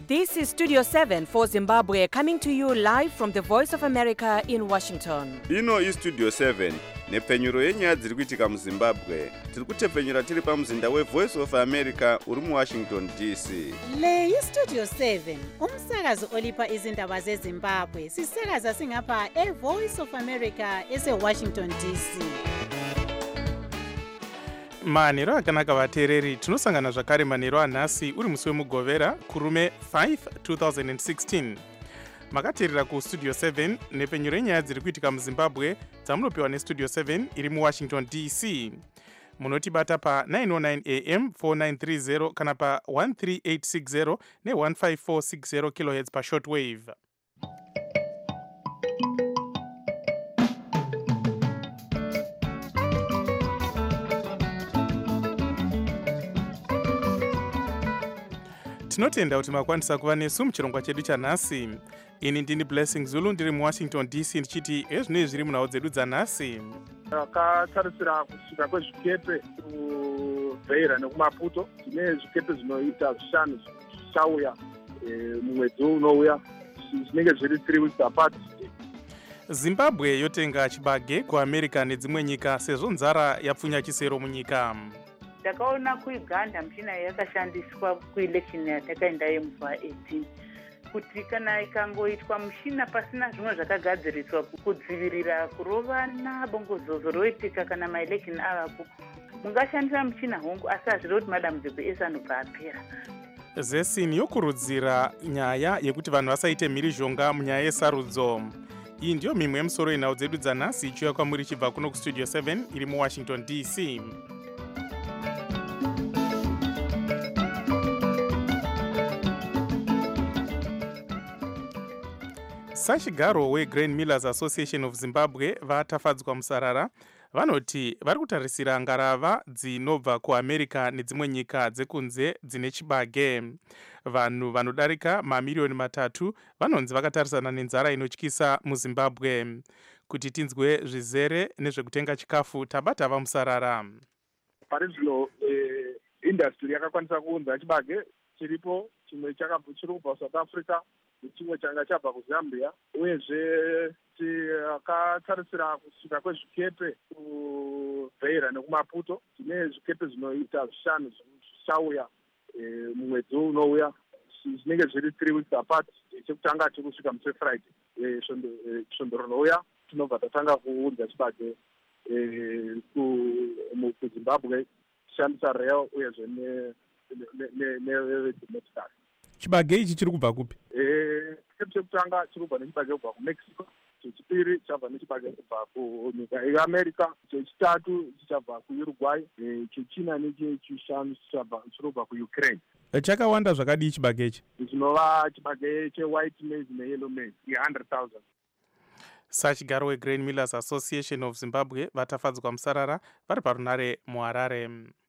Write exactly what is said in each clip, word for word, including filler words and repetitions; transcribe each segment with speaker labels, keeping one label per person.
Speaker 1: This is Studio seven for Zimbabwe, coming to you live from the Voice of America in Washington.
Speaker 2: Ino is Studio seven, nepfenyuro yenyaya dziri kuitika muZimbabwe. Tiri kutepfenyura tiri pamuzinda weVoice of America uri muWashington D C.
Speaker 3: Le yi Studio seven, umsakazo olipa izindaba zeZimbabwe. Sisakaza singapha eVoice of America eseWashington D C.
Speaker 4: manheru akanaka vateereri, tinosangana zvakare manheru anhasi uri musi wemugovera kurume five twenty sixteen. makateerera kustudio seven nepfenyuro yenyaya dziri kuitika muZimbabwe dzamunopiwa nestudio seven iri muWashington D C. munotibata pa nine oh nine A M four nine three zero kana pa one three eight six zero ne one five four six zero kilohertz pa shortwave. tinotenda kuti makwanisa kuva nesu muchirongwa chedu chanhasi. ini ndini Blessing Zulu ndiri muWashington D C ndichiti ezvinei zviri munhau dzedu dzanhasi.
Speaker 5: Takatarisira kusvika kwezvikepe kuBeira nekuMaputo. Tine zvikepe zvinoita zvishanu zvichauya mumwedzi unouya, zvinenge zviri three weeks apart.
Speaker 4: Zimbabwe yotenga chibage kuAmerica nedzimwe nyika sezvo nzara yapfunya chisero munyika.
Speaker 6: Ndakaona kuIganda mishina yakashandiswa kuelection yatakaenda yemuva eighteen kuti kana ikangoitwa mushina pasina zvimwe zvakagadziriswa kudzivirira kurovana bongozozo roitika kana maelection avapo, mungashandisa mushina hongu asi hazviri kuti madambudziko ese anobva apera.
Speaker 4: Zesini yokurudzira nyaya yekuti vanhu vasaite mhirizhonga munyaya yesarudzo. iyi ndiyo mimwe yemusoro yenhau dzedu dzanhasi ichiuya kwamuri chibva kuno kustudio seven iri muWashington D C. sachigaro weGrain Millers Association of Zimbabwe vatafadzwa musarara. vanoti vari kutarisira ngarava dzinobva kuAmerica nedzimwe nyika dzekunze dzine chibage. vanhu vanodarika mamiriyoni matatu vanonzi vakatarisana nenzara inotyisa muZimbabwe. kuti tinzwe zvizere nezvekutenga chikafu tabata vamusarara.
Speaker 5: Pari zvino industry yakakwanisa kuunza chibage chiripo, chimwe chiri kubva South Africa, chimwe changa chabva kuZambia, uyezve takatarisira kusvika kwezvikepe kuBeira nekuMaputo. Tine zvikepe zvinoita zvishanu zvichauya mumwedzi unouya, zvinenge zviri three weeks apart. chekutanga tiri kusvika musi Friday svondo rinouya tinobva tatanga kuunza chibage kuZimbabwe tichishandisa rail uyezve nemotikari.
Speaker 4: chibage ichi chiri kubva kupi?
Speaker 5: chikepe chekutanga chiri kubva nechibage kubva kuMexico, chechipiri chabva nechibage kubva kunyika yeAmerica, chechitatu chichabva kuUruguay, chechina nechechishanu chiri kubva kuUkraine.
Speaker 4: chakawanda zvakadii chibage ichi?
Speaker 5: Zvinova chibage chewhite maize neyellow maize one hundred thousand.
Speaker 4: sachigaro weGrain Millers Association of Zimbabwe vatafadzwa musarara vari parunare muHarare.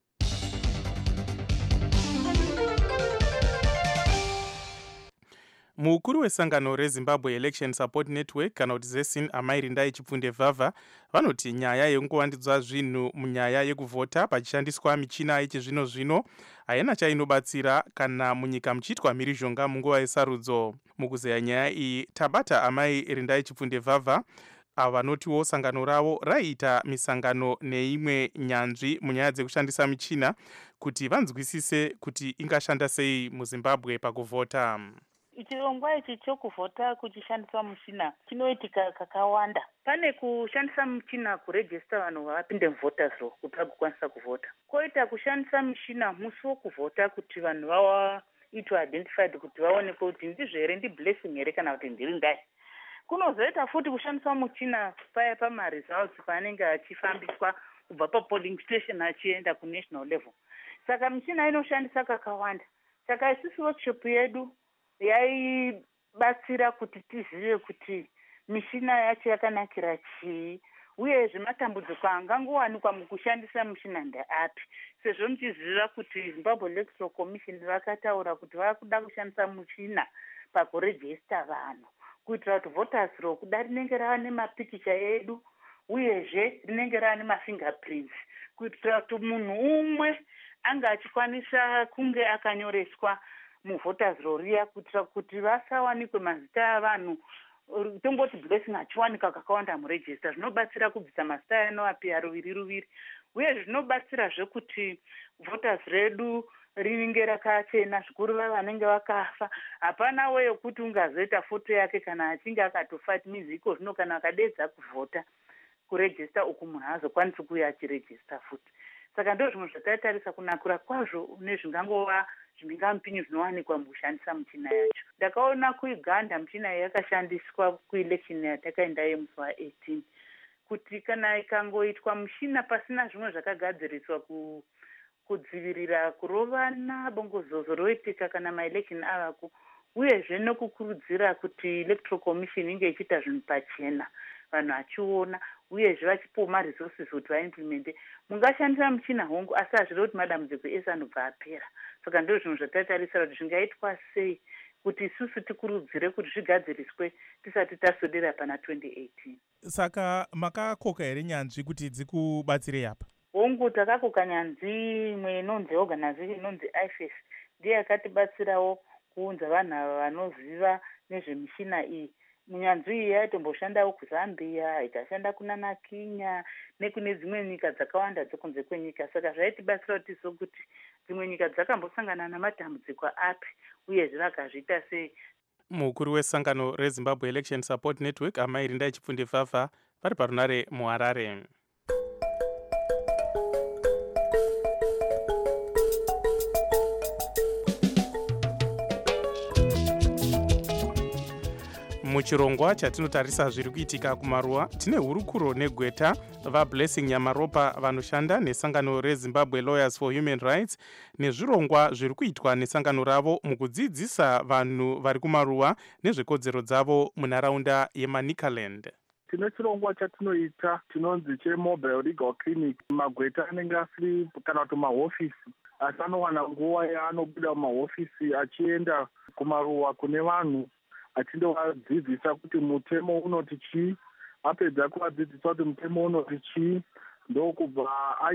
Speaker 4: mukuru wesangano reZimbabwe Election Support Network kana kuti Zesini Amairi Ndai Chipfunde Vhavha vanoti nyaya yekuwandidzwa zvinhu munyaya yekuvhota pachishandiswa michina yechizvino zvino haina chainobatsira kana munyika muchiitwa mhirizhonga munguva yesarudzo. mukuzeya nyaya iyi tabata Amairi Ndai Chipfunde Vhavha ava vanotiwo sangano ravo raiita misangano neimwe nyanzvi munyaya dzekushandisa michina kuti vanzwisise kuti ingashanda sei muZimbabwe pakuvhota.
Speaker 6: chirongwa ichi chokuvhota kuchishandiswa muchina chinoitika kakawanda. pane kushandisa muchina kurejista vanhu vavapinde muvhota zvo kuti vagokwanisa kuvhota, koita kushandisa muchina musi wokuvhota kuti vanhu vaitwa identified kuti vaonekwe kuti ndizvo here ndi Blessing here kana kuti ndiri Ndai. kunozoita futi kushandiswa muchina paya pamaresults paanenge achifambiswa kubva papolling station achienda kunational level. saka michina inoshandisa kakawanda. saka isusu workshop yedu yaibatsira kuti tizive kuti mishina yacho yakanakira chii uyezve matambudziko angangowanikwa mukushandisa mushina ndeapi, sezvo muchiziva kuti Zimbabwe Electoral Commission vakataura kuti vakuda kushandisa mushina pakurejista vanhu kuitira kuti voters roll kuda rinenge rava nemapikicha edu uyezve rinenge rava nemafingerprints kuitira kuti munhu umwe anga achikwanisa kunge akanyoreswa muvhoters roll riya kuitira kuti vasawanikwe mazita avanhu tongoti blessing achiwanika kakawanda murejista. Zvinobatsira kubvisa mazita anoapira ruviri ruviri, uye zvinobatsirazve kuti vhoters redu rinenge rakachena zvikuru vaya vanenge vakafa. Hapana weyo kuti ungazoita foto yake kana achinge akatofa timizi iko zvino kana akadedza kuvhota kurejista uku munhu haazokwanisi kuuya achirejista futi. Saka ndo zvimwe zvataitarisa kunakura kwazvo nezvingangova zvimhingamupinyu zvinowanikwa mukushandisa michina yacho. Ndakaona kuuganda michina yakashandiswa kuelection yatakaenda yemusi wa18 kuti kana ikangoitwa muchina pasina zvimwe zvakagadziriswa ku kudzivirira kurovana bongozozo roitika kana maelection avako, uyezve nokukurudzira kuti electoral commission inge ichiita zvinhu pachena vanhu vachiona, uyezve vachipiwa maresources kuti vaimplemente. Mungashandisa muchina hongu asi hazviri kuti madambudziko ese anobva apera. Saka ndo zvinhu zvatatarisira kuti zvingaitwa sei kuti isusu tikurudzire kuti zvigadziriswe tisati tasodera pana twenty eighteen.
Speaker 7: Saka makakoka here nyanzvi kuti dzikubatsirei apa?
Speaker 6: Hongu takakoka nyanzvi imwe inonzi organization inonzi I F E S ndiye yakatibatsirawo kuunza vanhu ava vanoziva nezvemishina iyi. Munyanzvi iyi yaitomboshanda kuZambia, ikashanda kunana Kenya nekune dzimwe nyika dzakawanda dzekunze kwenyika. Saka zvaitibatsira kuti tizo kuti dzimwe nyika dzakambosangana namatambudziko api uyezve vakazviita sei.
Speaker 4: Mukuru wesangano reZimbabwe Election Support Network Amairi Ndaichipfunde Vhavha vari parunare muHarare. Muchirongwa chatinotarisa zviri kuitika kumaruwa tine hurukuro negweta vaBlessing Nyamaropa vanoshanda nesangano reZimbabwe Lawyers for Human Rights nezvirongwa zviri kuitwa nesangano ravo mukudzidzisa vanhu vari kumaruwa nezvekodzero dzavo munharaunda yeManicaland.
Speaker 5: Tine chirongwa chatinoita chinonzi chemobile legal clinic. Magweta anenge asiri kana kuti mahofisi asi anowana nguva yaanobuda mumahofisi achienda kumaruwa kune vanhu achindovadzidzisa kuti mutemo unoti chii. Apedza kuvadzidzisa kuti mutemo unoti chii, ndokubva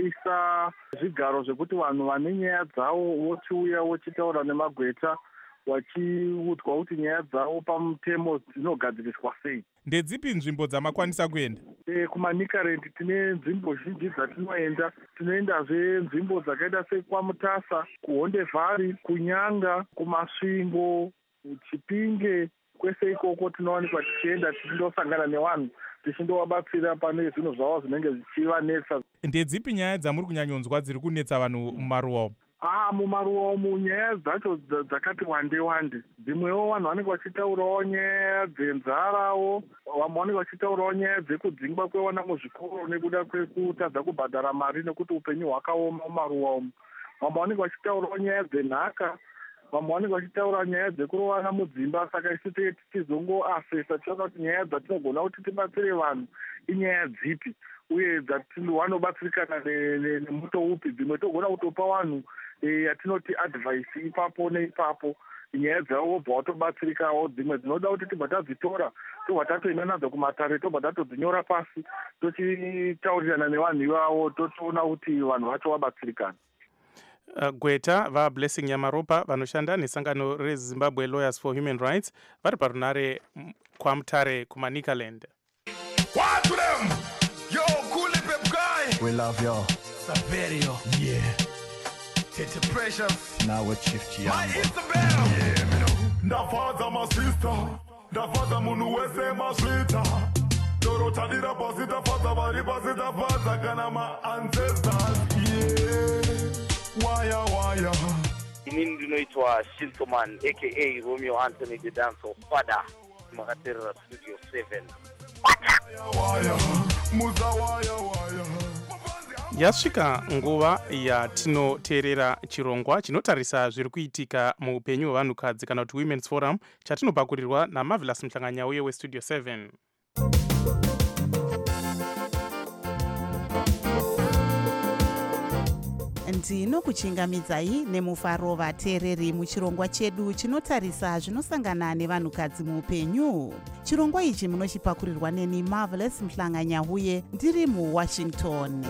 Speaker 5: aisa zvigaro zvekuti vanhu vane nyaya dzavo vochiuya vochitaura nemagweta vachiudzwa kuti nyaya dzavo pamutemo dzinogadziriswa sei.
Speaker 7: Ndedzipi nzvimbo dzamakwanisa kuenda?
Speaker 5: E, kuManicaland tine nzvimbo zhinji dzatinoenda. Tinoendazve nzvimbo dzakaita sekwaMutasa, kuHondevhari, kuNyanga, kuMasvingo, Chipinge. Kwese ikoko tinowanikwa tichienda tichindosangana nevanhu tichindovabatsira pane zvinhu zvavo zvinenge zvichivanetsa.
Speaker 7: Ndedzipi nyaya dzamuri kunyanyonzwa dziri kunetsa vanhu mumaruwa umu?
Speaker 5: Ah, mumaruwa umu nyaya dzacho dzakati wande wande. Dzimwewo vanhu vanenge vachitaurawo nyaya dzenzarawo, vamwe vanenge vachitaurawo nyaya dzekudzingwa kwevana muzvikoro nekuda kwekutadza kubhadhara mari nekuti upenyu hwakaoma mumaruwa umu. Vamwe vanenge vachitaurawo nyaya dzenhaka, vamwe vanenge vachitaura nyaya dzekurovana mudzimba. Saka isu tenge tichizongoasesa tichiona kuti nyaya dzatinogona kuti tibatsire vanhu inyaya dzipi uye dzavanobatsirikana nemuto upi. Dzimwe togona kutopa vanhu yatinoti advice ipapo neipapo, nyaya dzavo vobva vatobatsirikawo. Dzimwe dzinoda kuti tibva tadzitora tobva tatoenda nadzo kumatare, tobva tatodzinyora pasi, tochitaurirana nevanhu ivavo, totoona kuti vanhu vacho vabatsirikana.
Speaker 4: Uh, gweta vaBlessing Nyamaropa vanoshanda nesangano reZimbabwe Lawyers for Human Rights vari parunare kwaMutare kuManicaland.
Speaker 8: What to them? Yo, cool pep guy.
Speaker 9: We love you.
Speaker 8: Saverio. Yeah. Tete Precious.
Speaker 9: Now we're Chief Chiambo.
Speaker 8: My Isabel. Yeah, me know. Da father my sister. Da father munu wese ma sweeter. Doro tadira posita father bari posita father kana ma ancestors. Yeah. Waya waya.
Speaker 10: Inini ndinoitwa Shintoman aka Romeo Anthony the Dancer Father Makaterera Studio seven.
Speaker 8: Waya muza waya waya.
Speaker 4: Yasvika nguva yatinoteerera chirongwa chinotarisa zviri kuitika muupenyu hwevanhukadzi kana kuti Women's Forum chatinopakurirwa naMarvelous Mhlanganyauye weStudio seven.
Speaker 3: ndinokuchingamidzai nemufaro vateereri muchirongwa chedu chinotarisa zvinosangana nevanhukadzi muupenyu. Chirongwa ichi munochipakurirwa neni Marvelous Mhlanganyauye ndiri muWashington.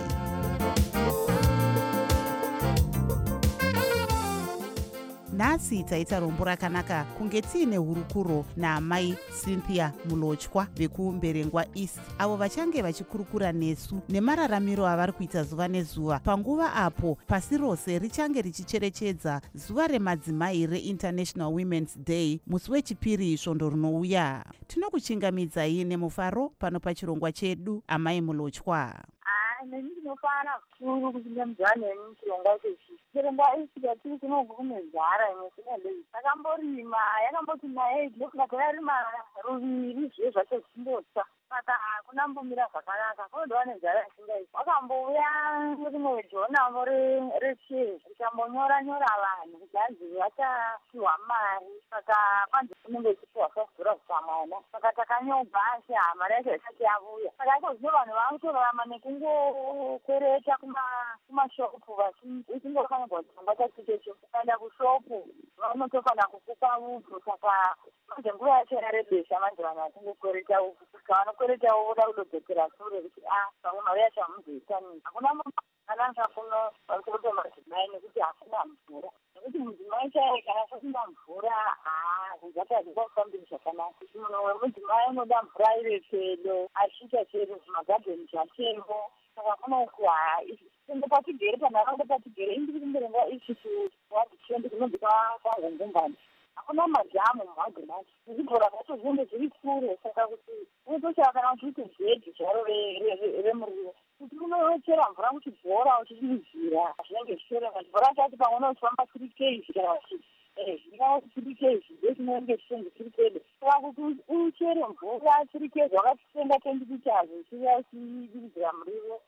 Speaker 3: nhasi taita rombo rakanaka kunge tiine hurukuro naamai Cynthia Mulotshwa vekumberengwa East, avo vachange vachikurukura nesu nemararamiro avari kuita zuva nezuva panguva apo pasi rose richange richicherechedza zuva remadzimai reInternational Women's Day musi wechipiri svondo rinouya. Tinokuchingamidzai nemufaro pano pachirongwa chedu, amai Mulotshwa.
Speaker 9: Neni ndinofara kuru kuchingamidza neni chirongwa ichi. Chirongwa ichi chatiri kunogumedzara imwe sinadei. Takamborima yakamboti naye ndokugara rima ruviri zviye zvacho zvichimbotsa. Saka hakuna mbomira zvakanaka. Kunodwa nenzara isingaiti. Wakambouya rimwe jonamo rechezi rikambonyora nyora vanhu kuti hanzi vachapiwa mari. Saka kwanzi kunenge ichipiwa fasura zvikamwana. Saka takanyobva asi mari yacho isati yavuya. Saka iko zvino vanhu vakutorarama nekungokwereta kumashopu vachingofanirwa chirongwa chachichecho. Ukaenda kushopu vanotofanira kukupa upfu. Saka manje nguva yacho yarebesha manje vanhu vachingokwereta upfu. Vanokwereta voda kudodzokera sure kuti a pamwe mari yacho hamuzoitani. Hakuna makanaka kuno vakutoita madzimai nekuti hakuna mvura. Nekuti mudzimai chaiye kana asina mvura zvakadzika kufambiri zvakanaka. Munhu wemudzimai unoda mvura iri pedo achiita chero zvimagadheni zvatemo. Saka kunoku ende patigere panharaunda patigere indiri kumberengwa ichi kuwadhitrendi kunobva kwangongungani. Hakuna madhamu muhagirati. Zvibhora zvacho zvinenge zviri kure. Saka kuti unotochera kana uchiite gedhi zvaro remuriwo. Kuti unochera mvura kuchibhora uchichiridzira zvinenge zvichiremerwa. Chibhora chacho pamwe unofamba three k's kana kuti zvingava three k's ndochinenge chichenzi chiri pedo. Saka kuti uchere mvura three k's wakatitenga twenty liters uchiuya uchidiridzira muriwo.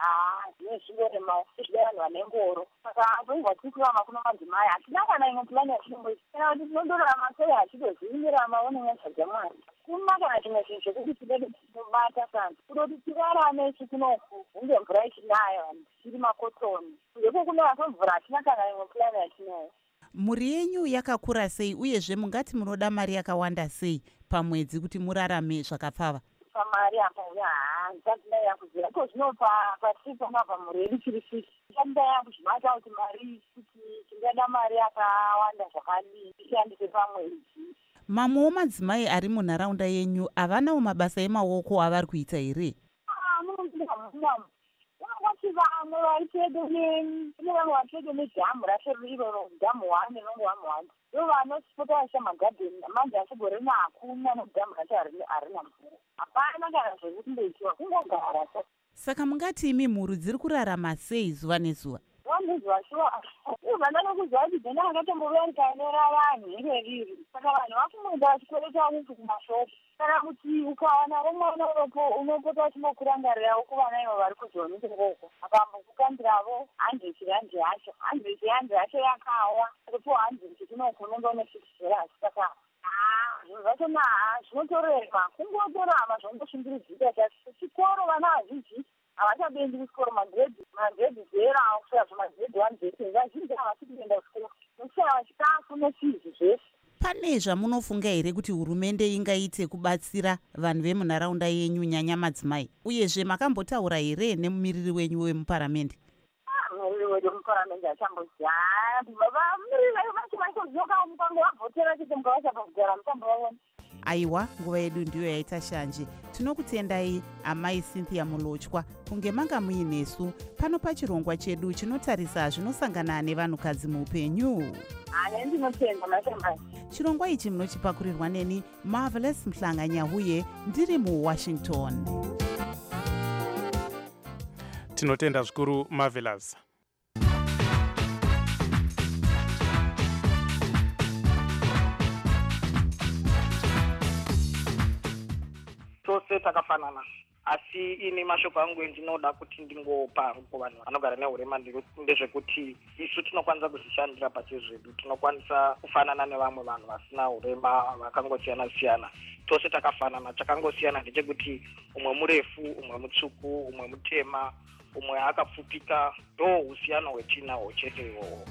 Speaker 9: Zvine zvingorema zvida vanhu vane ngoro. Saka toingwa tiri kurama kuno madzimai hatina kana imwe pulani yatinongoita. Kana kuti tinondorama sei hachitozvimirama onenyatsva dzamwari. Kuna kana chimwe chinhu chekuti tidede tinobata sana. Kutoti tirarame ichi kunoku hunge mvura ichinaya vanhu tichiri makotoni. Ndeko kuno vato mvura hatina kana imwe pulani yatinayo.
Speaker 3: Mhuri yenyu yakakura sei uyezve mungati munoda mari yakawanda sei pamwedzi kuti murarame zvakapfava?
Speaker 9: Pamari apa ndakunda yakuzira ko zvino pasi panapa mhuri yedu chiri fisi. Ndakunda yakuzvibata kuti mari kuti tingada mari yakawanda zvakadii tishandise pamwedzi.
Speaker 3: Mamwewo madzimai ari munharaunda yenyu havanawo mabasa emaoko avari kuita here?
Speaker 9: Vanoti vamwe vari pedo nevamwe vari pedo nedhamu racho riro dhamu one nenongo one one. Ndo vanosipota vaisha magadheni manje achigorena hakuna nedhamu racho harina mvura. Hapana kana zvekutindoitiwa kungogara.
Speaker 3: Saka mungati imi mhuri dziri kurarama sei zuva nezuva?
Speaker 9: Zuva shuwa vana nokuziva kuti dzena akatomboveya rikaenera vanhu iro riri. Saka vanhu vakumoenda vachikwereta upfu kumashopu. Kana kuti ukawana romwana uropo unopota uchimbokurangarirawo kuvana ivo vari kuzonite ngoko. Akambokukambiravo handichi hanji yacho. Handichi hanji yacho yakawa. Ripo handichi kunoku unenge une six dollars. Saka zvinhu zvacho naa zvinotorema kungotorama zvongoshingiridzika chacho. Chikoro vana vazhinji havachabendi kuchikoro. Magredhi magredhi zero kusvika zvimagredhi one zero vazhinji havasi kuenda kuchikoro nokushaya chikafu nefizi zvese.
Speaker 3: Pane zvamunofunga here kuti hurumende ingaite kubatsira vanhu vemunharaunda yenyu nyanya madzimai? Uyezve makambotaura here nemumiriri wenyu wemuparamende?
Speaker 9: Mumiriri wedu wemuparamende achamboziva. Mumiriri wedu vacho vachozoka mukango vabvotera chete mukavachapa kugara mutambo wavona.
Speaker 3: Aiwa, nguva yedu ndiyo yaita shanje. Tinokutendai amai Cynthia Mulotshwa kunge manga muinesu pano pachirongwa chedu chinotarisa zvinosangana nevanhukadzi muupenyu.
Speaker 9: Ane ndinotenda mashambani.
Speaker 3: Chirongwa ichi munochipakurirwa neni Marvelous Mhlanga-Nyahuye ndiri muWashington.
Speaker 4: Tinotenda zvikuru Marvelous.
Speaker 11: Tose takafanana. Asi ini mashoko angu endinoda kuti ndingopa kuvanhu vanogara nehurema ndezvekuti isu tinokwanisa kuzvishandira pachezvedu. Tinokwanisa kufanana nevamwe vanhu vasina hurema vakangosiyana siyana. Tose takafanana. Chakangosiyana ndechekuti umwe murefu, umwe mutsvuku, umwe mutema, umwe akapfupika. Ndo usiyano hwetinahwo chete iwowo.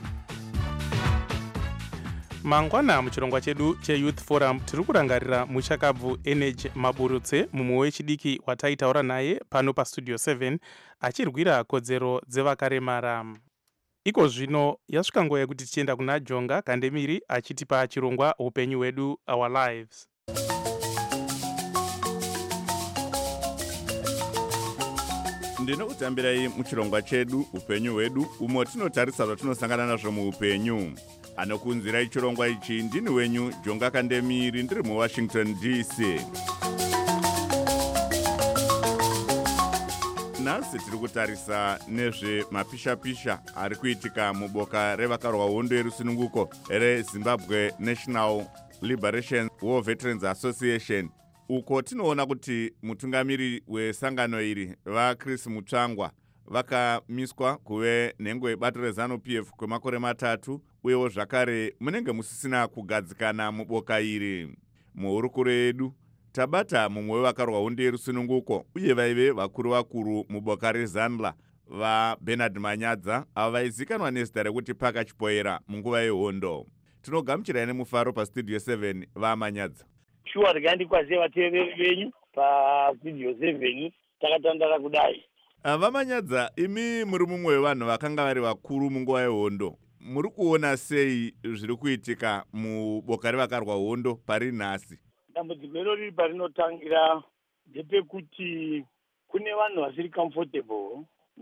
Speaker 4: Mangwana muchirongwa chedu cheYouth Forum tiri kurangarira muchakabvu Energy Maburutse, mumwe wechidiki wataitaura naye pano pastudio seven achirwira kodzero dzevakaremara. iko zvino yasvika nguva yekuti tichienda kuna Jonga Kandemiri achitipa chirongwa upenyu hwedu, our lives.
Speaker 2: Ndinokutambirai muchirongwa chedu upenyu hwedu, umo tinotarisa zvatinosangana nazvo muupenyu. Anokunzirai chirongwa ichi ndini wenyu Jonga Kandemiri, ndiri muWashington D C. Nhasi tiri kutarisa nezvemapisha-pisha ari kuitika muboka revakarwa hondo yerusununguko reZimbabwe National Liberation War Veterans Association, uko tinoona kuti mutungamiri wesangano iri vaChris Mutsvangwa vakamiswa kuve nhengo yebato reZanu P F kwemakore matatu, uyewo zvakare munenge musisina kugadzikana muboka iri. Muhurukuro yedu tabata mumwe wevakarwa hondo yerusununguko uye vaive vakuru vakuru muboka reZanla vaBernard Manyadza, ava vaizikanwa nezita rekuti Paka Chipoera munguva yehondo. Tinogamuchirai nemufaro pastudio seven vaManyadza.
Speaker 12: Shuwa rikandikwaziva vateereri venyu pastudio seven takatandara kudai.
Speaker 2: VaManyadza, imi muri mumwe wevanhu vakanga vari vakuru munguva yehondo. Muri kuona sei zviri kuitika muboka revakarwa hondo pari nhasi?
Speaker 12: Dambudziko iro riri parinotangira ndepekuti kune vanhu vasiri comfortable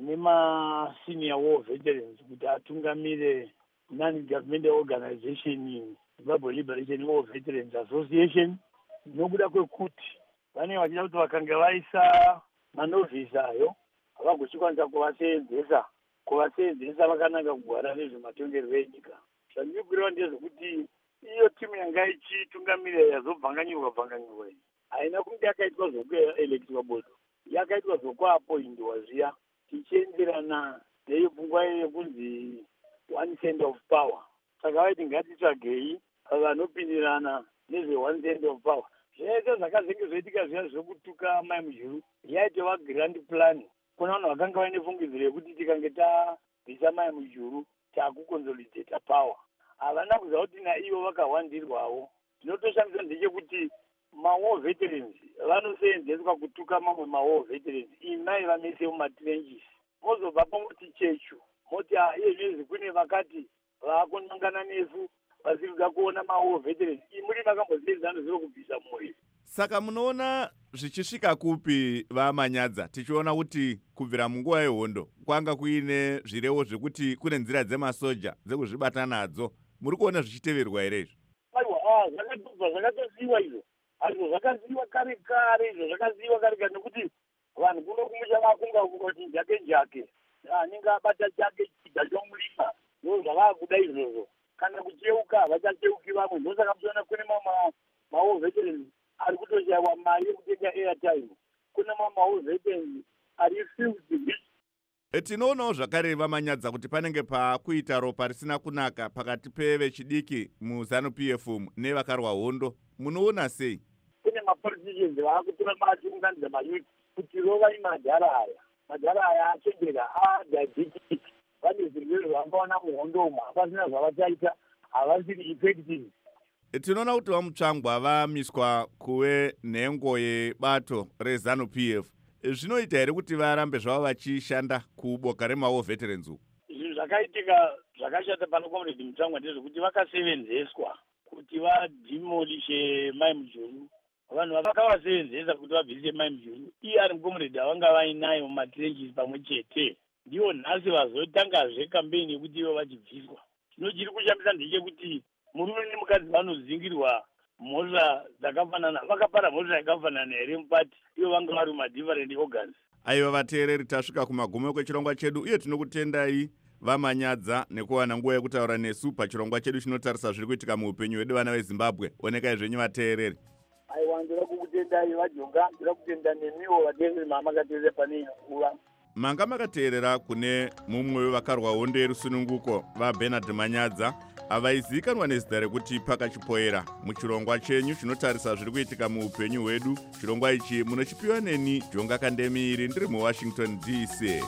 Speaker 12: nemasenior war veterans kuti atungamire non-government organization Zimbabwe Liberation War Veterans Association, nokuda kwekuti vanenge vachida kuti vakanga vaisa manovhisi ayo havagochikwanisa kuvaseenzesa kuvaseenzesa vakanaka kugwara nezvematongerwo enyika. Zvandiri kureva ndezvekuti iyo timu yanga ichitungamira yazobvanganyurwa bvanganyurwa iyi haina kunge yakaitwa zvokuelektiwa bodo, yakaitwa zvokuapoindwa zviya tichienderana neipfungwa yekunzi one cent of power. Saka vaiti ngatitsvagei vanopindirana nezve one cent of power. Zvese zvakazenge zvoitika zviya zvokutuka Mai Mujuru yaitova grand plan. Kuna vanhu vakanga vaine fungidziro yekuti tikange tabvisa Mai Mujuru takuconsolidata power. Havana kuziva kuti naivo vakawandirwawo. Tinotoshamisa ndechekuti ma-war veterans vanoseenzeswa kutuka mamwe ma-war veterans imai vamese mumatrenches. Mozobva pomoti chechu moti iyezvezi kune vakati vakunangana nesu vasiri kuda kuona ma-war veterans. Imuri makamboseenzana zviro kubvisa mwoyo.
Speaker 2: Saka munoona zvichisvika kupi vaManyadza, tichiona kuti kubvira munguva yehondo kwanga kuine zvirevo zvekuti kune nzira dzemasoja dzekuzvibata nadzo, muri kuona zvichiteverwa here izvo?
Speaker 12: Aiwa, zvakatobva zvakatoziva izvo. Azvo zvakaziva kare kare izvo zvakaziva kare kare nekuti vanhu kuno kumusha vakunga kuti njake njake anenge abata chake chidha chomurima ndo zvavakuda izvozvo. Kana kucheuka vachacheuki vamwe. Ndosaka muchiona kune mamwe ma-war veterans ari kutoshayiwa mari yekutenga airtime. Kune mamwe ma-war veterans ari filled.
Speaker 2: Tinoonawo zvakare vaManyadza kuti panenge pakuita ropa risina kunaka pakati pevechidiki muZanu P F nevakarwa hondo. Munoona sei?
Speaker 12: Kune mapoliticians vaakutora machiunganidza mayuti kuti rova imadhara aya. Madhara aya achendera adiabetic. Vane zvirwere zvavambaona muhondo umo hapasina zvavachaita, havasiri effective.
Speaker 2: Tinoona kuti vaMutsvangwa vamiswa kuve nhengo yebato reZanu P F. Zvinoita here kuti varambe zvavo vachishanda kuboka rema-war veterans uku?
Speaker 12: Zvinhu zvakaitika zvakashata pano Comrade Mutsvangwa ndezvekuti vakasevenzeswa kuti vadimolishe Mai Mujuru. Vanhu vakavasevenzesa kuti vabvise Mai Mujuru. Iye ari mucomrade avanga vainayo mumatrenches pamwe chete. Ndivo nhasi vazotangazve kampeni yekuti ivo vachibviswa. Chinochiri kushambisa ndechekuti murume nemukadzi vanozingirwa mhosva dzakafanana, vakapara mhosva yakafanana here mupati, ivo vanga vari madifferent organs.
Speaker 2: Aiva vateereri, tasvika kumagumo kwechirongwa chedu uye tinokutendai vaManyadza nekuwana nguva yekutaura nesu pachirongwa chedu chinotarisa zviri kuitika muupenyu hwedu vana veZimbabwe. Onekai zvenyu vateereri.
Speaker 12: Aiwa, ndira kukutendai vaJonga, ndira kutenda nemiwo vateereri mamakateerera pane nguva.
Speaker 2: Manga makateerera kune mumwe wevakarwa hondo yerusununguko vaBernard Manyadza avaizikanwa nezita rekuti Paka Chipoera muchirongwa chenyu chinotarisa zviri kuitika muupenyu hwedu. Chirongwa ichi munochipiwa neni Jonga Kandemiri, ndiri muWashington D C.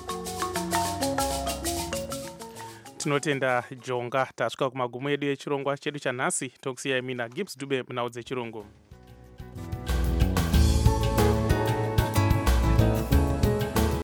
Speaker 4: Tinotenda Jonga. Tasvika kumagumo edu echirongwa chedu chanhasi. Tokusiyai mina Gibbs Dube munhau dzechirungu.